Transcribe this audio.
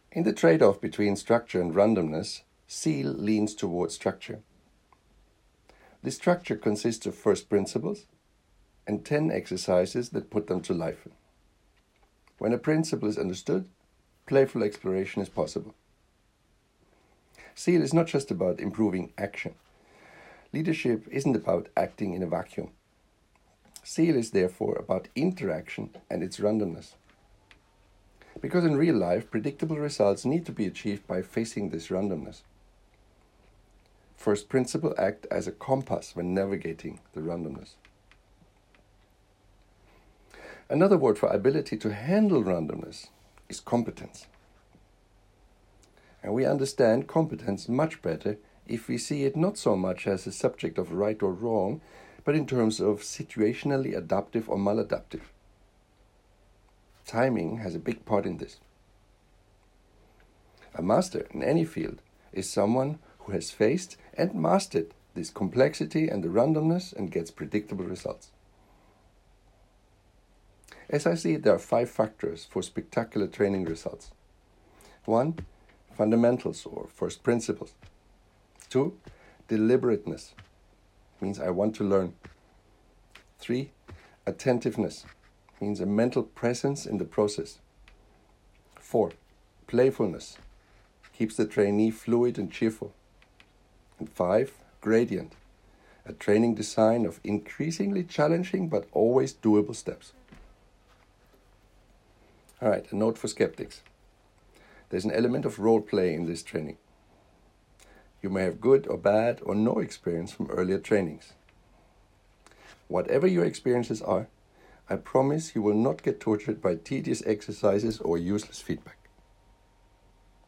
In the trade-off between structure and randomness, SEAL leans towards structure. This structure consists of first principles and 10 exercises that put them to life. When a principle is understood, playful exploration is possible. SEAL is not just about improving action. Leadership isn't about acting in a vacuum. SEAL is therefore about interaction and its randomness. Because in real life, predictable results need to be achieved by facing this randomness. First principle act as a compass when navigating the randomness. Another word for ability to handle randomness is competence. And we understand competence much better if we see it not so much as a subject of right or wrong, but in terms of situationally adaptive or maladaptive. Timing has a big part in this. A master in any field is someone who has faced and mastered this complexity and the randomness and gets predictable results. As I see it, there are 5 factors for spectacular training results. 1. Fundamentals or first principles. 2. Deliberateness. Means I want to learn. 3. Attentiveness. Means a mental presence in the process. 4. Playfulness. Keeps the trainee fluid and cheerful. And 5. Gradient. A training design of increasingly challenging but always doable steps. All right, a note for skeptics. There's an element of role play in this training. You may have good or bad or no experience from earlier trainings. Whatever your experiences are, I promise you will not get tortured by tedious exercises or useless feedback.